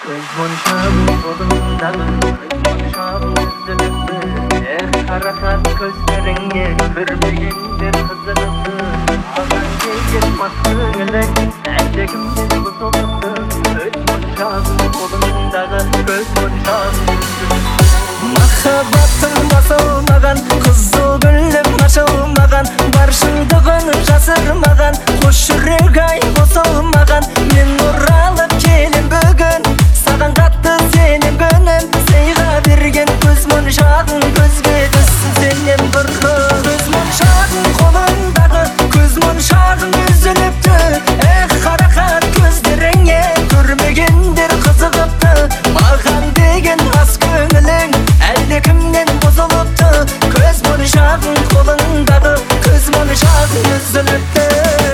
Monşağın kolundalı monşağın üzülüptü harakat gözlerine görmeyendir kızınıptı Ağan giyip maskıyla Erkekimden buzuluptü monşağın kolundalı monşağın üzülüptü Mahabbatın basılmagan kızıl gülüm açılmagan Barşıldığın жасырмаған Hoş yürek ay bozulmagan Men оралып келем бүгін Саған қатты сенем күнім Сыйға берген көз моншағың Көзге түссін сенен бір қыз Көз моншағың қолындағы Көз моншағың үзіліпті Қарақат көздеріңе Көрмегендер қызығыпты Маған деген мас көңілің Әлдекімнен бұзылыпты Көз моншағың қолындағы Көз моншағың үзіліпті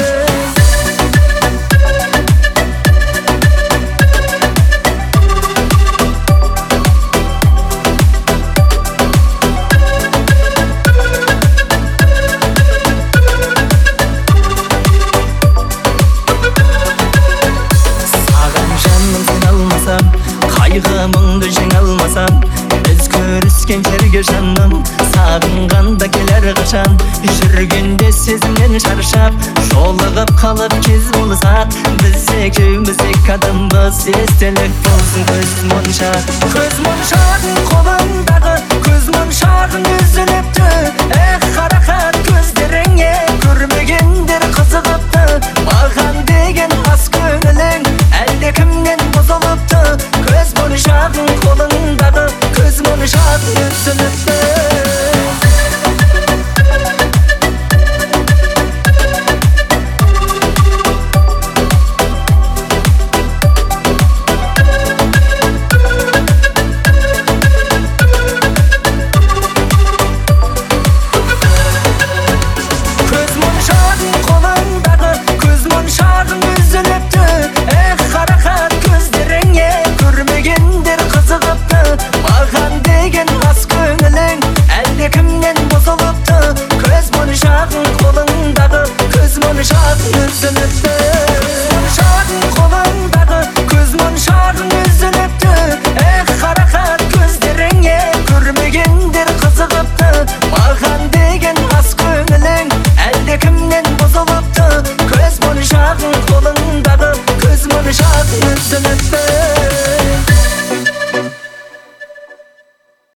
Қайғы-мұңды жеңе алмасам Біз көріскен жерге жаным Сағынғанда келер қашан Жүргенде сезімнен шаршап Жолығып қалып кез болсақ Біз екеуміз екі адамбыз Естелік болсын көз моншақ Көз моншағың қолындағы Көз моншағың үзіліпті Қарақат көздеріңе